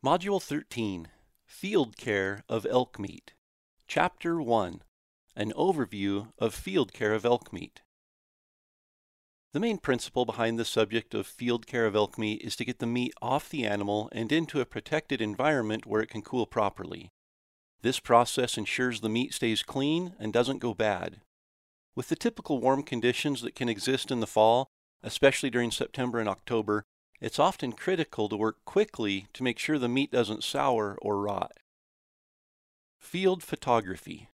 Module 13, Field Care of Elk Meat. Chapter 1, An Overview of Field Care of Elk Meat. The main principle behind the subject of field care of elk meat is to get the meat off the animal and into a protected environment where it can cool properly. This process ensures the meat stays clean and doesn't go bad. With the typical warm conditions that can exist in the fall, especially during September and October, it's often critical to work quickly to make sure the meat doesn't sour or rot. Field photography.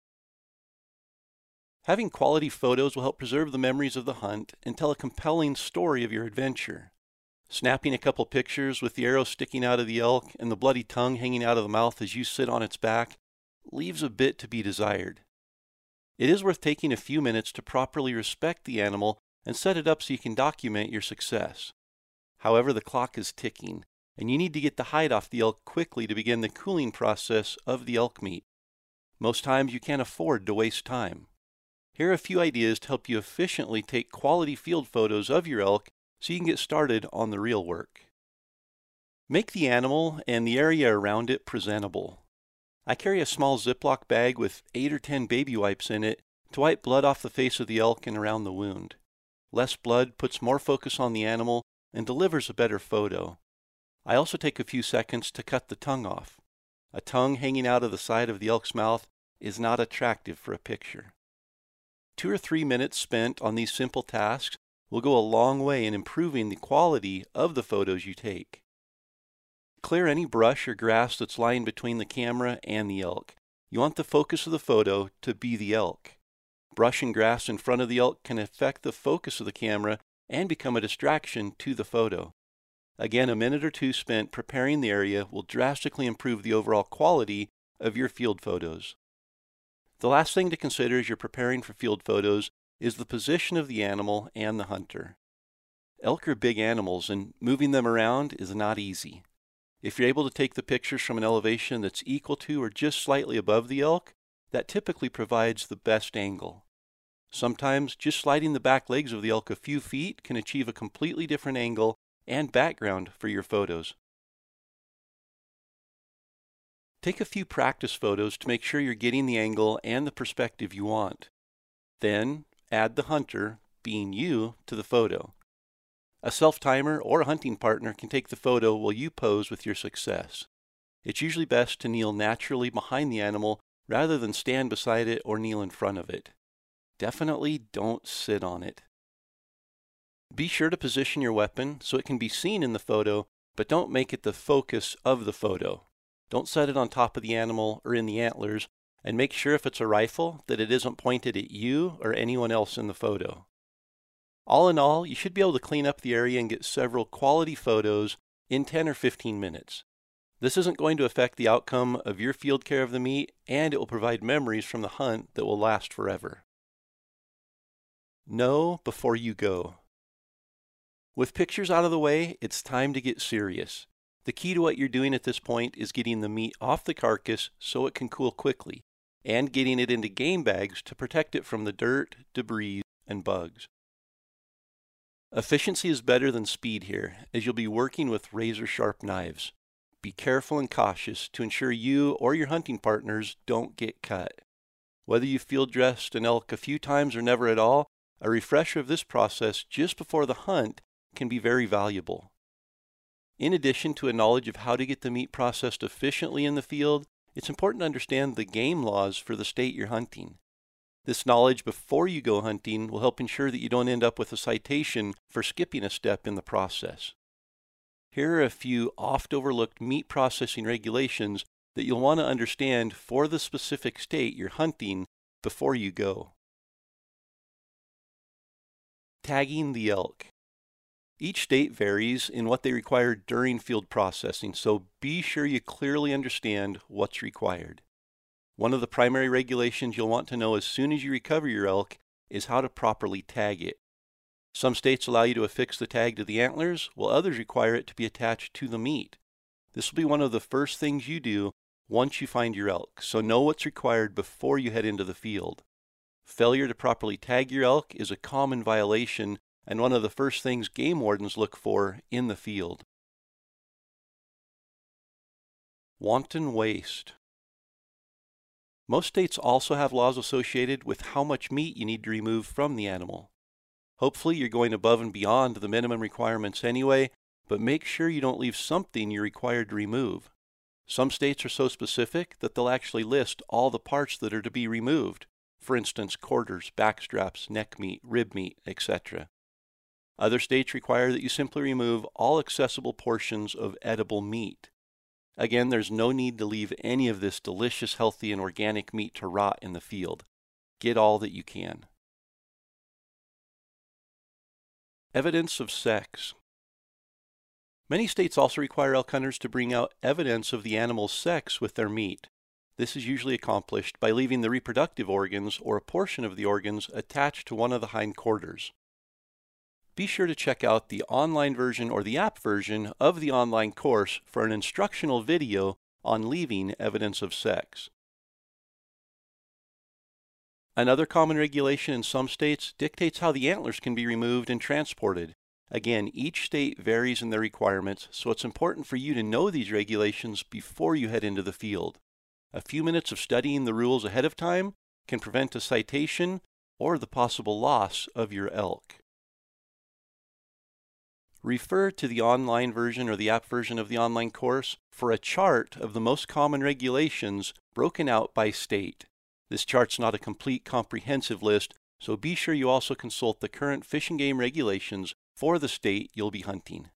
Having quality photos will help preserve the memories of the hunt and tell a compelling story of your adventure. Snapping a couple pictures with the arrow sticking out of the elk and the bloody tongue hanging out of the mouth as you sit on its back leaves a bit to be desired. It is worth taking a few minutes to properly respect the animal and set it up so you can document your success. However, the clock is ticking, and you need to get the hide off the elk quickly to begin the cooling process of the elk meat. Most times you can't afford to waste time. Here are a few ideas to help you efficiently take quality field photos of your elk so you can get started on the real work. Make the animal and the area around it presentable. I carry a small Ziploc bag with 8 or 10 baby wipes in it to wipe blood off the face of the elk and around the wound. Less blood puts more focus on the animal and delivers a better photo. I also take a few seconds to cut the tongue off. A tongue hanging out of the side of the elk's mouth is not attractive for a picture. 2 or 3 minutes spent on these simple tasks will go a long way in improving the quality of the photos you take. Clear any brush or grass that's lying between the camera and the elk. You want the focus of the photo to be the elk. Brush and grass in front of the elk can affect the focus of the camera and become a distraction to the photo. Again, a minute or two spent preparing the area will drastically improve the overall quality of your field photos. The last thing to consider as you're preparing for field photos is the position of the animal and the hunter. Elk are big animals, and moving them around is not easy. If you're able to take the pictures from an elevation that's equal to or just slightly above the elk, that typically provides the best angle. Sometimes just sliding the back legs of the elk a few feet can achieve a completely different angle and background for your photos. Take a few practice photos to make sure you're getting the angle and the perspective you want. Then add the hunter, being you, to the photo. A self-timer or a hunting partner can take the photo while you pose with your success. It's usually best to kneel naturally behind the animal rather than stand beside it or kneel in front of it. Definitely don't sit on it. Be sure to position your weapon so it can be seen in the photo, but don't make it the focus of the photo. Don't set it on top of the animal or in the antlers, and make sure if it's a rifle that it isn't pointed at you or anyone else in the photo. All in all, you should be able to clean up the area and get several quality photos in 10 or 15 minutes. This isn't going to affect the outcome of your field care of the meat, and it will provide memories from the hunt that will last forever. Know before you go. With pictures out of the way, it's time to get serious. The key to what you're doing at this point is getting the meat off the carcass so it can cool quickly, and getting it into game bags to protect it from the dirt, debris, and bugs. Efficiency is better than speed here, as you'll be working with razor-sharp knives. Be careful and cautious to ensure you or your hunting partners don't get cut. Whether you field dressed an elk a few times or never at all, a refresher of this process just before the hunt can be very valuable. In addition to a knowledge of how to get the meat processed efficiently in the field, it's important to understand the game laws for the state you're hunting. This knowledge before you go hunting will help ensure that you don't end up with a citation for skipping a step in the process. Here are a few oft overlooked meat processing regulations that you'll want to understand for the specific state you're hunting before you go. Tagging the elk. Each state varies in what they require during field processing, so be sure you clearly understand what's required. One of the primary regulations you'll want to know as soon as you recover your elk is how to properly tag it. Some states allow you to affix the tag to the antlers, while others require it to be attached to the meat. This will be one of the first things you do once you find your elk, so know what's required before you head into the field. Failure to properly tag your elk is a common violation and one of the first things game wardens look for in the field. Wanton waste. Most states also have laws associated with how much meat you need to remove from the animal. Hopefully you're going above and beyond the minimum requirements anyway, but make sure you don't leave something you're required to remove. Some states are so specific that they'll actually list all the parts that are to be removed. For instance, quarters, back straps, neck meat, rib meat, etc. Other states require that you simply remove all accessible portions of edible meat. Again, there's no need to leave any of this delicious, healthy, and organic meat to rot in the field. Get all that you can. Evidence of sex. Many states also require elk hunters to bring out evidence of the animal's sex with their meat. This is usually accomplished by leaving the reproductive organs or a portion of the organs attached to one of the hind quarters. Be sure to check out the online version or the app version of the online course for an instructional video on leaving evidence of sex. Another common regulation in some states dictates how the antlers can be removed and transported. Again, each state varies in their requirements, so it's important for you to know these regulations before you head into the field. A few minutes of studying the rules ahead of time can prevent a citation or the possible loss of your elk. Refer to the online version or the app version of the online course for a chart of the most common regulations broken out by state. This chart's not a complete comprehensive list, so be sure you also consult the current Fish and Game regulations for the state you'll be hunting.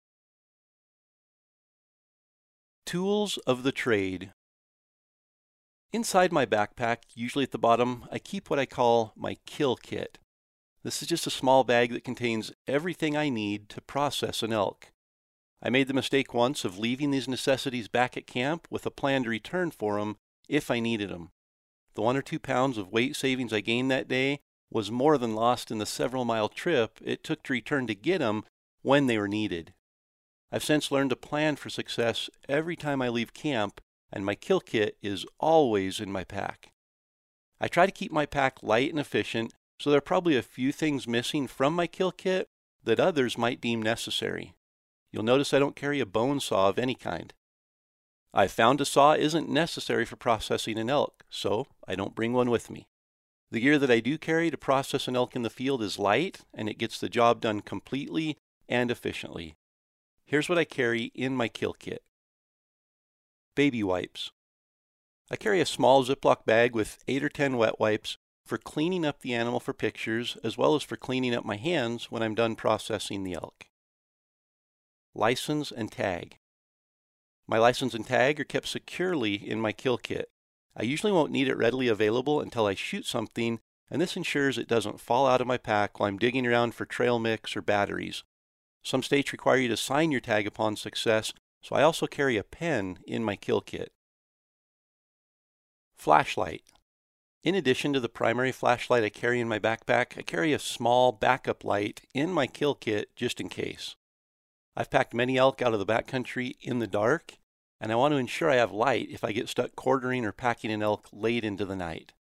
Tools of the trade. Inside my backpack, usually at the bottom, I keep what I call my kill kit. This is just a small bag that contains everything I need to process an elk. I made the mistake once of leaving these necessities back at camp with a plan to return for them if I needed them. The 1 or 2 pounds of weight savings I gained that day was more than lost in the several-mile trip it took to return to get them when they were needed. I've since learned to plan for success every time I leave camp, and my kill kit is always in my pack. I try to keep my pack light and efficient, so there are probably a few things missing from my kill kit that others might deem necessary. You'll notice I don't carry a bone saw of any kind. I've found a saw isn't necessary for processing an elk, so I don't bring one with me. The gear that I do carry to process an elk in the field is light, and it gets the job done completely and efficiently. Here's what I carry in my kill kit. Baby wipes. I carry a small Ziploc bag with 8 or 10 wet wipes for cleaning up the animal for pictures, as well as for cleaning up my hands when I'm done processing the elk. License and tag. My license and tag are kept securely in my kill kit. I usually won't need it readily available until I shoot something, and this ensures it doesn't fall out of my pack while I'm digging around for trail mix or batteries. Some states require you to sign your tag upon success, so I also carry a pen in my kill kit. Flashlight. In addition to the primary flashlight I carry in my backpack, I carry a small backup light in my kill kit just in case. I've packed many elk out of the backcountry in the dark, and I want to ensure I have light if I get stuck quartering or packing an elk late into the night.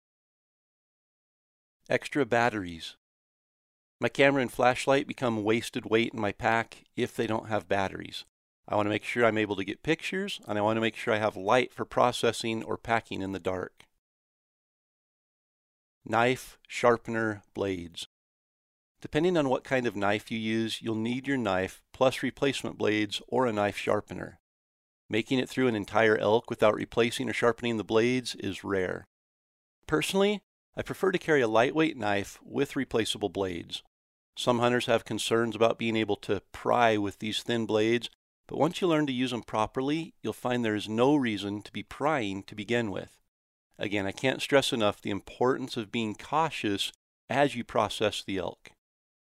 Extra batteries. My camera and flashlight become wasted weight in my pack if they don't have batteries. I want to make sure I'm able to get pictures, and I want to make sure I have light for processing or packing in the dark. Knife, sharpener, blades. Depending on what kind of knife you use, you'll need your knife plus replacement blades or a knife sharpener. Making it through an entire elk without replacing or sharpening the blades is rare. Personally, I prefer to carry a lightweight knife with replaceable blades. Some hunters have concerns about being able to pry with these thin blades, but once you learn to use them properly, you'll find there is no reason to be prying to begin with. Again, I can't stress enough the importance of being cautious as you process the elk.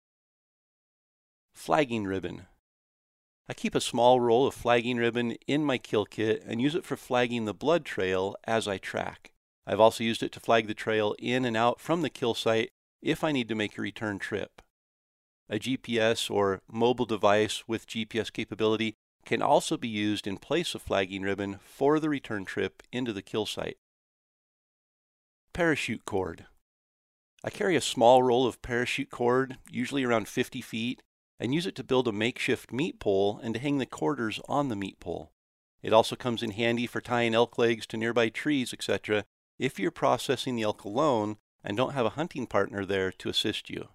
Flagging ribbon. I keep a small roll of flagging ribbon in my kill kit and use it for flagging the blood trail as I track. I've also used it to flag the trail in and out from the kill site if I need to make a return trip. A GPS or mobile device with GPS capability can also be used in place of flagging ribbon for the return trip into the kill site. Parachute cord. I carry a small roll of parachute cord, usually around 50 feet, and use it to build a makeshift meat pole and to hang the quarters on the meat pole. It also comes in handy for tying elk legs to nearby trees, etc., if you're processing the elk alone and don't have a hunting partner there to assist you.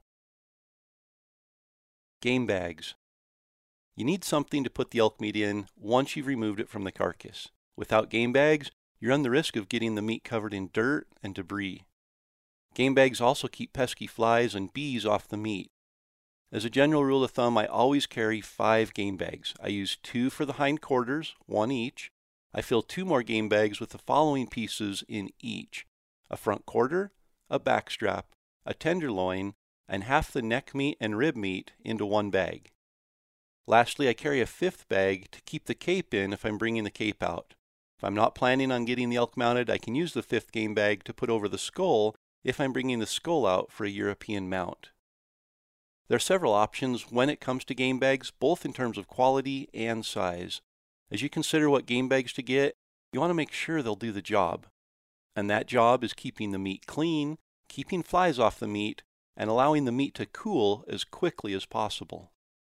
Game bags. You need something to put the elk meat in once you've removed it from the carcass. Without game bags, you run the risk of getting the meat covered in dirt and debris. Game bags also keep pesky flies and bees off the meat. As a general rule of thumb, I always carry 5 game bags. I use 2 for the hind quarters, 1 each. I fill 2 more game bags with the following pieces in each: a front quarter, a back strap, a tenderloin, and half the neck meat and rib meat into 1 bag. Lastly, I carry a 5th bag to keep the cape in if I'm bringing the cape out. If I'm not planning on getting the elk mounted, I can use the 5th game bag to put over the skull if I'm bringing the skull out for a European mount. There are several options when it comes to game bags, both in terms of quality and size. As you consider what game bags to get, you want to make sure they'll do the job. And that job is keeping the meat clean, keeping flies off the meat, and allowing the meat to cool as quickly as possible.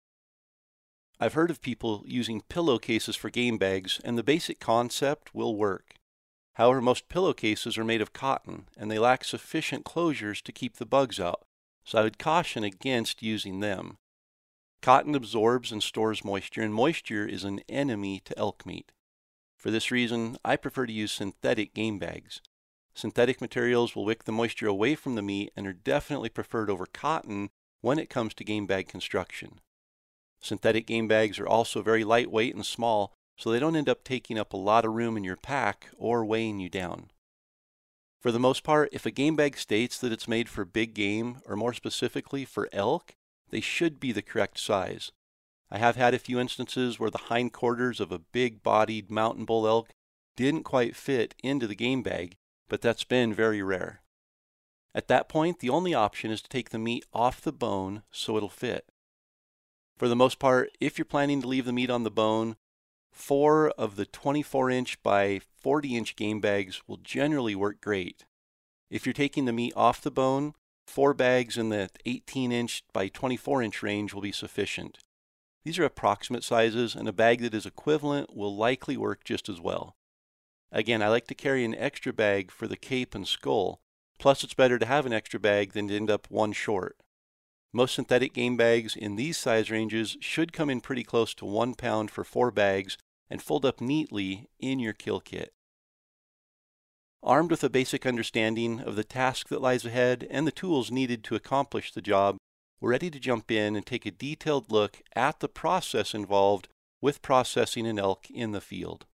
I've heard of people using pillowcases for game bags, and the basic concept will work. However, most pillowcases are made of cotton, and they lack sufficient closures to keep the bugs out, so I would caution against using them. Cotton absorbs and stores moisture, and moisture is an enemy to elk meat. For this reason, I prefer to use synthetic game bags. Synthetic materials will wick the moisture away from the meat and are definitely preferred over cotton when it comes to game bag construction. Synthetic game bags are also very lightweight and small, so they don't end up taking up a lot of room in your pack or weighing you down. For the most part, if a game bag states that it's made for big game, or more specifically for elk, they should be the correct size. I have had a few instances where the hindquarters of a big-bodied mountain bull elk didn't quite fit into the game bag, but that's been very rare. At that point, the only option is to take the meat off the bone so it'll fit. For the most part, if you're planning to leave the meat on the bone, 4 of the 24-inch by 40-inch game bags will generally work great. If you're taking the meat off the bone, 4 bags in the 18-inch by 24-inch range will be sufficient. These are approximate sizes, and a bag that is equivalent will likely work just as well. Again, I like to carry an extra bag for the cape and skull, plus it's better to have an extra bag than to end up one short. Most synthetic game bags in these size ranges should come in pretty close to 1 pound for 4 bags and fold up neatly in your kill kit. Armed with a basic understanding of the task that lies ahead and the tools needed to accomplish the job, we're ready to jump in and take a detailed look at the process involved with processing an elk in the field.